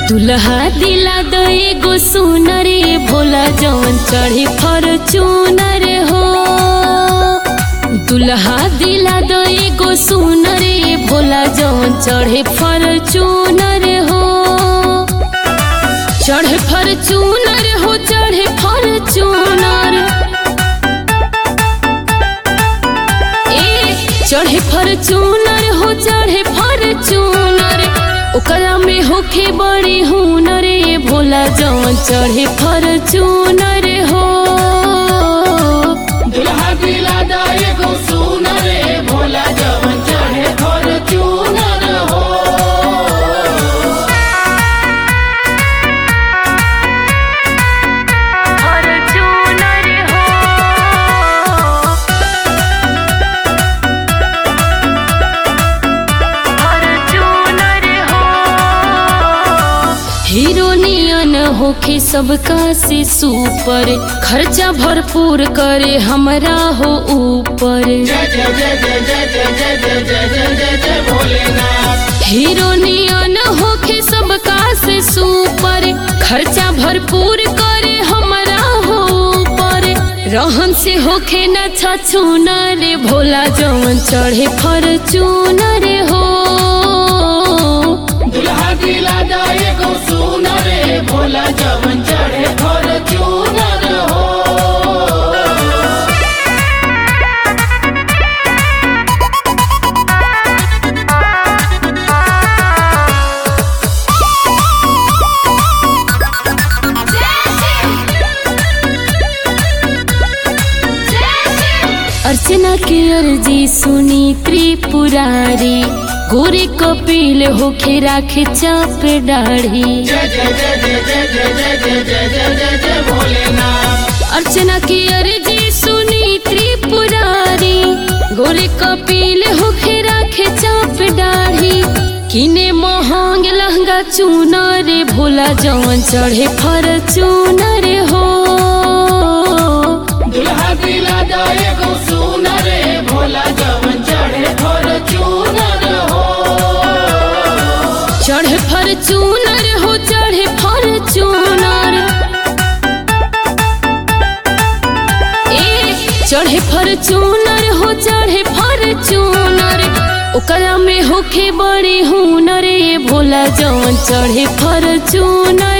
दुल्हा दिला दो एगो सुनर भोला जवन चढ़े फॉर्च्यूनर हो। दुल्हा दिला दो एगो सुनर भोला जवन चढ़े फॉर्च्यूनर हो। चढ़े फॉर्च्यूनर हो, चढ़े फॉर्च्यूनर, चढ़े फॉर्च्यूनर हो, चढ़े फॉर्च्यूनर। ओकरा में होखे बड़ी हुनर भोला जवन चढ़े फॉर्च्यूनर हो। दुल्हा दिला दो एगो सुनर भोला जवन चढ़े फॉर्च्यूनर हो। हीरो नियन होखे सबका से सुपर, खर्चा भरपूर करे हमरा हो ऊपर। जय जय जय जय जय जय जय जय जय जय जय जय भोलेनाथ। हीरो नियन होखे सबका से सुपर, खर्चा भरपूर करे हमरा हो ऊपर। रहन से होखे न छछूनर भोला जवन चढ़े फॉर्च्यूनर हो। दुल्हा दिला दो एगो सुनर भोला जवन चढ़े फॉर्च्यूनर हो। अर्चना के अर्जी सुनी त्रिपुरारी, गोरी कपिल होखे राखे चाप दाढ़ी। जय जय जय जय जय जय जय जय जय जय जय जय भोलेनाथ। अर्चना की अर्जी सुनी त्रिपुरारी, गोरी कपिल होखे राखे चाप दाढ़ी। किने महंग लहंगा चूनर भोला जवन चढ़े फॉर्च्यूनर हो। दुल्हा दिला दो एगो सुनर भोला जवन चढ़े फॉर्च्यूनर हो। चढ़े फॉर्च्यूनर हो, चढ़े फॉर्च्यूनर, चढ़े फॉर्च्यूनर हो, चढ़े फॉर्च्यूनर। ओकरा में होखे बड़ी हुनर भोला जवन चढ़े फॉर्च्यूनर